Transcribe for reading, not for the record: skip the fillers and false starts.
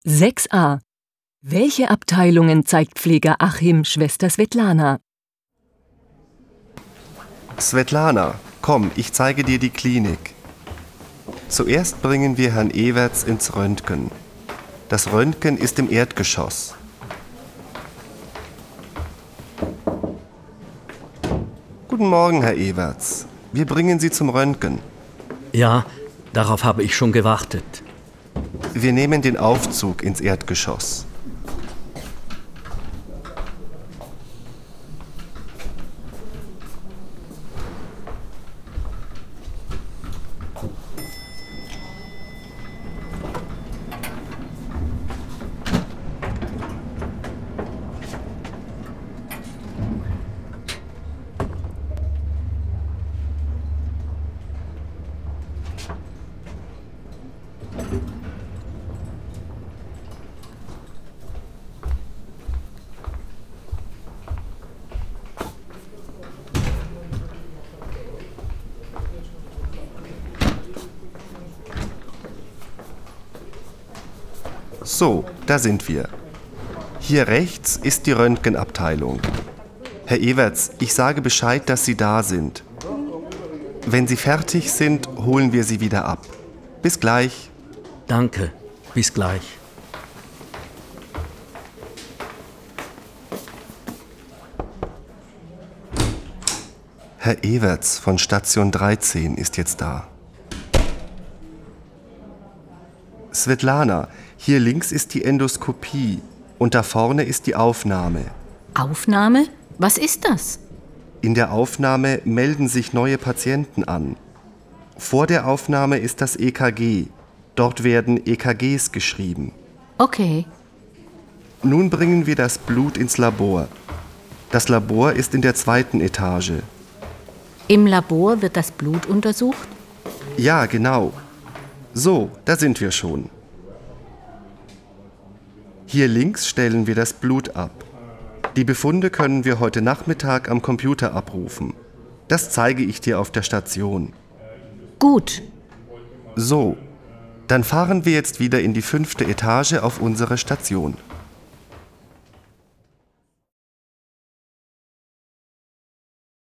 6a. Welche Abteilungen zeigt Pfleger Achim Schwester Svetlana? Svetlana, komm, ich zeige dir die Klinik. Zuerst bringen wir Herrn Everts ins Röntgen. Das Röntgen ist im Erdgeschoss. Guten Morgen, Herr Everts. Wir bringen Sie zum Röntgen. Ja, darauf habe ich schon gewartet. Wir nehmen den Aufzug ins Erdgeschoss. So, da sind wir. Hier rechts ist die Röntgenabteilung. Herr Everts, ich sage Bescheid, dass Sie da sind. Wenn Sie fertig sind, holen wir Sie wieder ab. Bis gleich. Danke, bis gleich. Herr Everts von Station 13 ist jetzt da. Svetlana, hier links ist die Endoskopie und da vorne ist die Aufnahme. Aufnahme? Was ist das? In der Aufnahme melden sich neue Patienten an. Vor der Aufnahme ist das EKG. Dort werden EKGs geschrieben. Okay. Nun bringen wir das Blut ins Labor. Das Labor ist in der 2. Etage. Im Labor wird das Blut untersucht? Ja, genau. So, da sind wir schon. Hier links stellen wir das Blut ab. Die Befunde können wir heute Nachmittag am Computer abrufen. Das zeige ich dir auf der Station. Gut. So, dann fahren wir jetzt wieder in die 5. Etage auf unsere Station.